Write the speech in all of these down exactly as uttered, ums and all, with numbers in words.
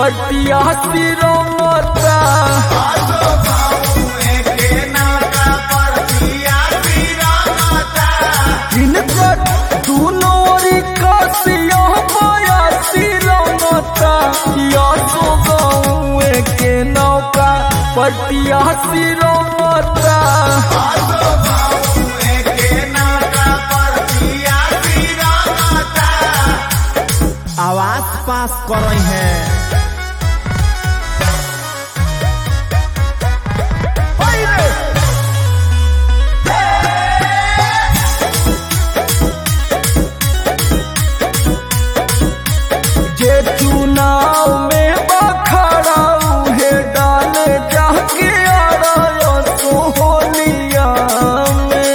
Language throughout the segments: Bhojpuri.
पटिया सिरमता इनकर दूनोरी कसिया पाया सिरमता या सो गाँव के नौका पटिया सिरमता आवाज पास कर रही है। जे चुनाव में बखड़ा उहे डाले जाके आ रहा सोहलिया में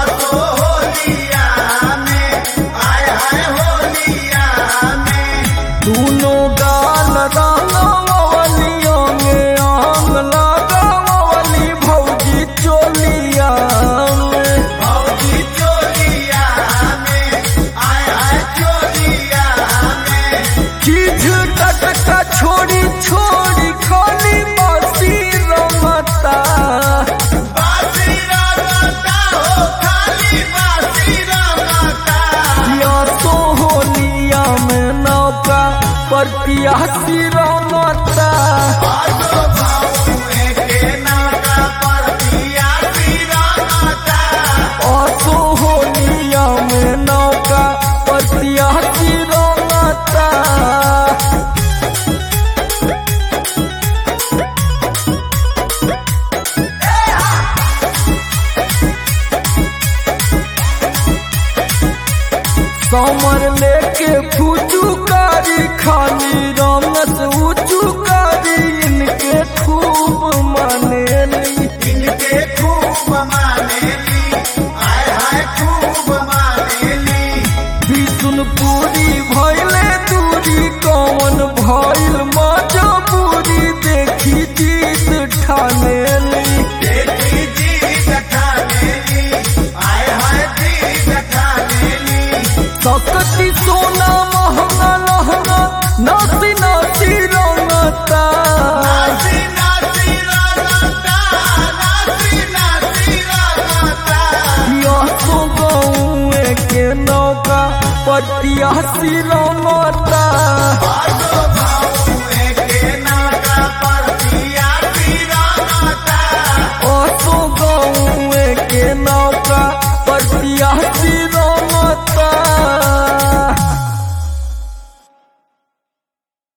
दूनों गाल रंगवलियों में आंग लगावली भौजी चोलिया में चीज टटका छोड़ी छोड़ी खाली बासी रमता या सोहलिया में नौका पटिया सिरमता और सोहलिया में नौका पटिया सिरमता समर लेके फुचुकारी खाली रमस उचुकारी इनके खूब मानेली इनके खूब मानेली, आय हाय खूब मानेली। बिशुनपुरी भैले दूरी कौन भैल मजबूरी देखी जीत ठानेली देखी जीत ठानेली, आय हाय जीत ठानेली। सकती सोना महंगा लहंगा नासी नासी रंगता नासी नासी रंगता, नासी नासी रंगता। या सो गाँव के नौका पटिया सिरमता।